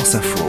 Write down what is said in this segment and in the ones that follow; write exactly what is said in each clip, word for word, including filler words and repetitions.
France Info.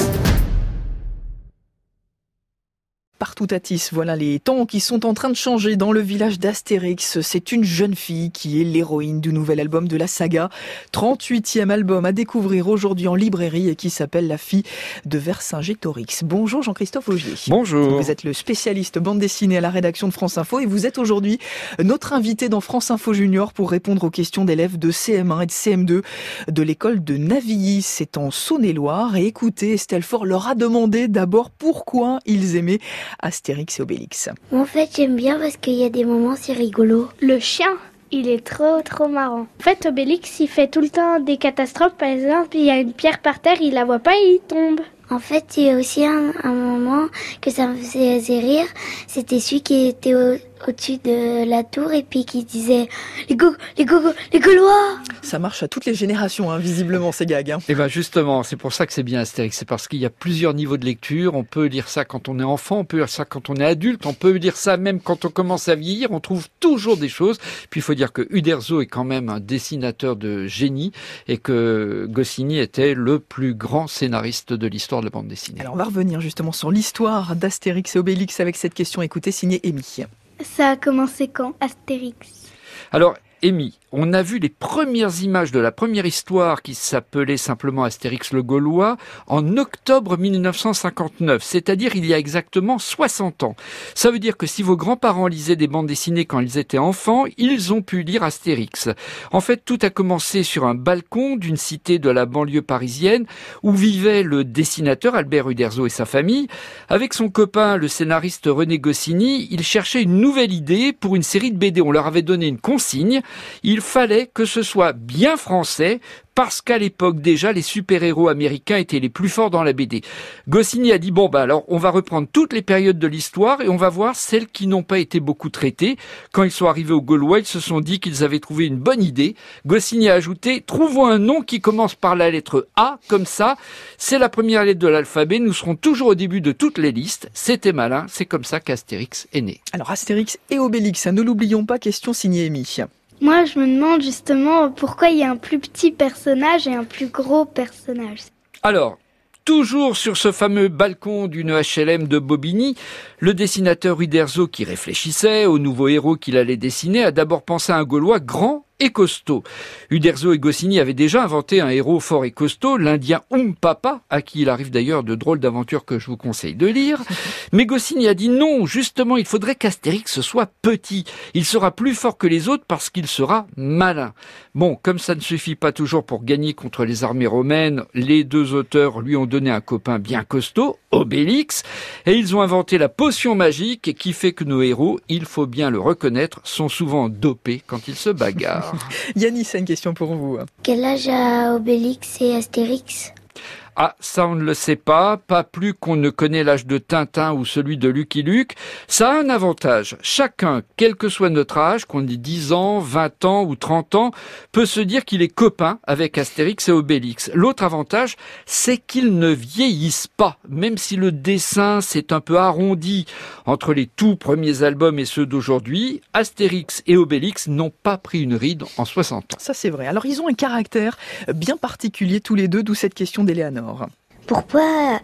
Partout à Tis, voilà les temps qui sont en train de changer dans le village d'Astérix. C'est une jeune fille qui est l'héroïne du nouvel album de la saga. trente-huitième album à découvrir aujourd'hui en librairie et qui s'appelle La fille de Vercingétorix. Bonjour Jean-Christophe Augier. Bonjour. Vous êtes le spécialiste bande dessinée à la rédaction de France Info et vous êtes aujourd'hui notre invité dans France Info Junior pour répondre aux questions d'élèves de C M un et de C M deux de l'école de Navilly. C'est en Saône-et-Loire. Et écoutez, Estelle Faure leur a demandé d'abord pourquoi ils aimaient Astérix et Obélix. En fait, j'aime bien parce qu'il y a des moments, c'est rigolo. Le chien, il est trop trop marrant. En fait, Obélix, il fait tout le temps des catastrophes. Par exemple, il y a une pierre par terre, il la voit pas et il tombe. En fait, il y a aussi un, un moment que ça me faisait rire. C'était celui qui était au, au-dessus de la tour et puis qui disait « Les go, les go, les Gaulois !» Ça marche à toutes les générations, hein, visiblement, ces gags. Hein. Et bien justement, c'est pour ça que c'est bien Astérix. C'est parce qu'il y a plusieurs niveaux de lecture. On peut lire ça quand on est enfant, on peut lire ça quand on est adulte, on peut lire ça même quand on commence à vieillir. On trouve toujours des choses. Puis il faut dire que Uderzo est quand même un dessinateur de génie et que Goscinny était le plus grand scénariste de l'histoire de la bande dessinée. Alors on va revenir justement sur l'histoire d'Astérix et Obélix avec cette question écoutée signée Amy. Ça a commencé quand, Astérix ? Alors, Amy, on a vu les premières images de la première histoire qui s'appelait simplement Astérix le Gaulois en octobre mille neuf cent cinquante-neuf, c'est-à-dire il y a exactement soixante ans. Ça veut dire que si vos grands-parents lisaient des bandes dessinées quand ils étaient enfants, ils ont pu lire Astérix. En fait, tout a commencé sur un balcon d'une cité de la banlieue parisienne où vivait le dessinateur Albert Uderzo et sa famille. Avec son copain, le scénariste René Goscinny, ils cherchaient une nouvelle idée pour une série de B D. On leur avait donné une consigne. Il fallait que ce soit bien français, parce qu'à l'époque déjà, les super-héros américains étaient les plus forts dans la B D. Goscinny a dit, bon ben alors, on va reprendre toutes les périodes de l'histoire et on va voir celles qui n'ont pas été beaucoup traitées. Quand ils sont arrivés aux Gaulois, ils se sont dit qu'ils avaient trouvé une bonne idée. Goscinny a ajouté, trouvons un nom qui commence par la lettre A, comme ça, c'est la première lettre de l'alphabet, nous serons toujours au début de toutes les listes. C'était malin, c'est comme ça qu'Astérix est né. Alors Astérix et Obélix, ne l'oublions pas, question signée Amy. Moi, je me demande justement pourquoi il y a un plus petit personnage et un plus gros personnage. Alors, toujours sur ce fameux balcon d'une H L M de Bobigny, le dessinateur Uderzo, qui réfléchissait au nouveau héros qu'il allait dessiner, a d'abord pensé à un Gaulois grand et costaud. Uderzo et Goscinny avaient déjà inventé un héros fort et costaud, l'Indien Oom-Papa, à qui il arrive d'ailleurs de drôles d'aventures que je vous conseille de lire. Mais Goscinny a dit non, justement, il faudrait qu'Astérix soit petit. Il sera plus fort que les autres parce qu'il sera malin. Bon, comme ça ne suffit pas toujours pour gagner contre les armées romaines, les deux auteurs lui ont donné un copain bien costaud, Obélix, et ils ont inventé la potion magique qui fait que nos héros, il faut bien le reconnaître, sont souvent dopés quand ils se bagarrent. Yanis, c'est une question pour vous. Quel âge a Obélix et Astérix ? Ah, ça on ne le sait pas, pas plus qu'on ne connaît l'âge de Tintin ou celui de Lucky Luke. Ça a un avantage. Chacun, quel que soit notre âge, qu'on ait dix ans, vingt ans ou trente ans, peut se dire qu'il est copain avec Astérix et Obélix. L'autre avantage, c'est qu'ils ne vieillissent pas, même si le dessin s'est un peu arrondi entre les tout premiers albums et ceux d'aujourd'hui. Astérix et Obélix n'ont pas pris une ride en soixante ans. Ça c'est vrai. Alors ils ont un caractère bien particulier tous les deux, d'où cette question d'Éléanore. Pourquoi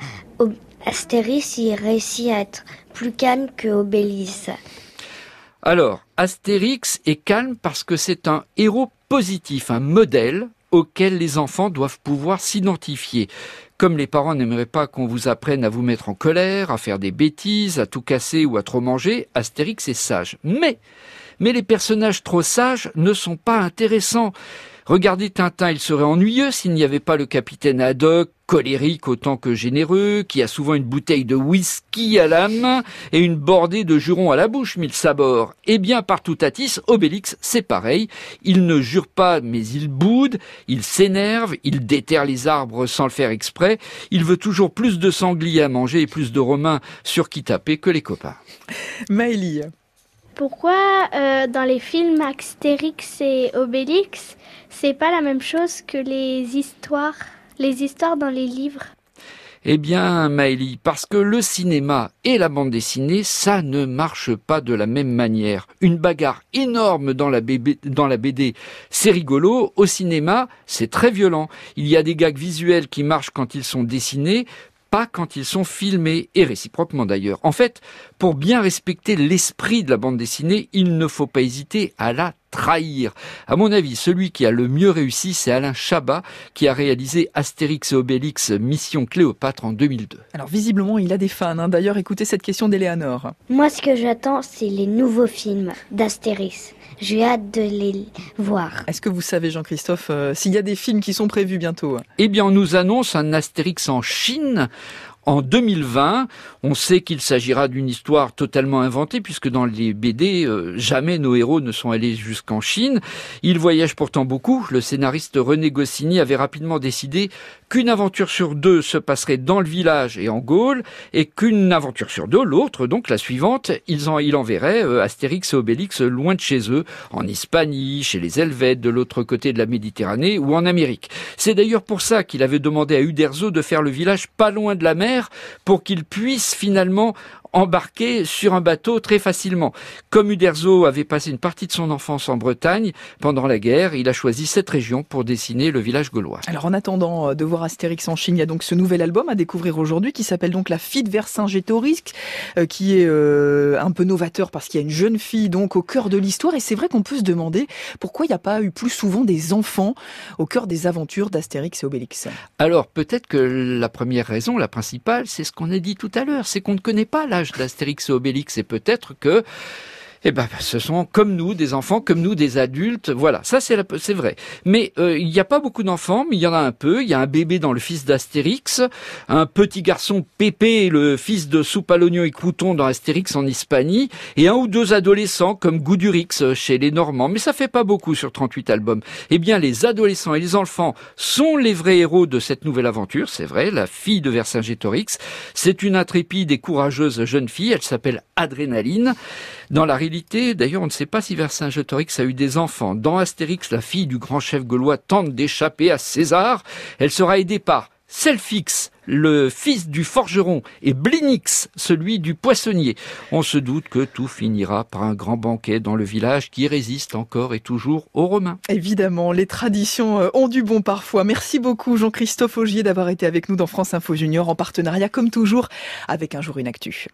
Astérix il réussit à être plus calme que Obélix ? Alors, Astérix est calme parce que c'est un héros positif, un modèle auquel les enfants doivent pouvoir s'identifier. Comme les parents n'aimeraient pas qu'on vous apprenne à vous mettre en colère, à faire des bêtises, à tout casser ou à trop manger, Astérix est sage. Mais, mais les personnages trop sages ne sont pas intéressants. Regardez Tintin, il serait ennuyeux s'il n'y avait pas le capitaine Haddock, colérique autant que généreux, qui a souvent une bouteille de whisky à la main et une bordée de jurons à la bouche, mille sabords. Eh bien, partout à Tis, Obélix, c'est pareil. Il ne jure pas, mais il boude, il s'énerve, il déterre les arbres sans le faire exprès. Il veut toujours plus de sangliers à manger et plus de romains sur qui taper que les copains. Maëlie. Pourquoi euh, dans les films Astérix et Obélix, c'est pas la même chose que les histoires, les histoires dans les livres ? Eh bien, Maëlie, parce que le cinéma et la bande dessinée, ça ne marche pas de la même manière. Une bagarre énorme dans la, B B, dans la B D, c'est rigolo. Au cinéma, c'est très violent. Il y a des gags visuels qui marchent quand ils sont dessinés, pas quand ils sont filmés, et réciproquement d'ailleurs. En fait, pour bien respecter l'esprit de la bande dessinée, il ne faut pas hésiter à la trahir. À mon avis, celui qui a le mieux réussi, c'est Alain Chabat, qui a réalisé Astérix et Obélix Mission Cléopâtre en deux mille deux. Alors visiblement, il a des fans. Hein. D'ailleurs, écoutez cette question d'Éléanore. Moi, ce que j'attends, c'est les nouveaux films d'Astérix. J'ai hâte de les voir. Est-ce que vous savez, Jean-Christophe, euh, s'il y a des films qui sont prévus bientôt? Eh bien, on nous annonce un Astérix en Chine en deux mille vingt. On sait qu'il s'agira d'une histoire totalement inventée, puisque dans les B D, euh, jamais nos héros ne sont allés jusqu'en Chine. Ils voyagent pourtant beaucoup. Le scénariste René Goscinny avait rapidement décidé qu'une aventure sur deux se passerait dans le village et en Gaule, et qu'une aventure sur deux, l'autre, donc la suivante, ils en, il enverrait euh, Astérix et Obélix loin de chez eux, en Hispanie, chez les Helvètes, de l'autre côté de la Méditerranée, ou en Amérique. C'est d'ailleurs pour ça qu'il avait demandé à Uderzo de faire le village pas loin de la mer, pour qu'il puisse finalement embarquer sur un bateau très facilement. Comme Uderzo avait passé une partie de son enfance en Bretagne, pendant la guerre, il a choisi cette région pour dessiner le village gaulois. Alors en attendant de voir Astérix en Chine, il y a donc ce nouvel album à découvrir aujourd'hui qui s'appelle donc La fille de Vercingétorix, euh, qui est euh, un peu novateur parce qu'il y a une jeune fille donc au cœur de l'histoire. Et c'est vrai qu'on peut se demander pourquoi il n'y a pas eu plus souvent des enfants au cœur des aventures d'Astérix et Obélix. Alors peut-être que la première raison, la principale, c'est ce qu'on a dit tout à l'heure, c'est qu'on ne connaît pas l'âge d'Astérix et Obélix, et peut-être que eh ben, ce sont comme nous, des enfants, comme nous, des adultes. Voilà, ça c'est, la, c'est vrai. Mais euh, il n'y a pas beaucoup d'enfants, mais il y en a un peu. Il y a un bébé dans le fils d'Astérix, un petit garçon Pépé, le fils de Soupe à l'oignon et Crouton dans Astérix en Hispanie, et un ou deux adolescents comme Goudurix chez les Normands. Mais ça fait pas beaucoup sur trente-huit albums. Eh bien, les adolescents et les enfants sont les vrais héros de cette nouvelle aventure, c'est vrai, la fille de Vercingétorix. C'est une intrépide et courageuse jeune fille, elle s'appelle Adrénaline. Dans la réalité, d'ailleurs, on ne sait pas si Vercingétorix a eu des enfants. Dans Astérix, la fille du grand chef gaulois tente d'échapper à César. Elle sera aidée par Selfix, le fils du forgeron, et Blinix, celui du poissonnier. On se doute que tout finira par un grand banquet dans le village qui résiste encore et toujours aux Romains. Évidemment, les traditions ont du bon parfois. Merci beaucoup Jean-Christophe Augier d'avoir été avec nous dans France Info Junior en partenariat comme toujours avec Un jour une actu.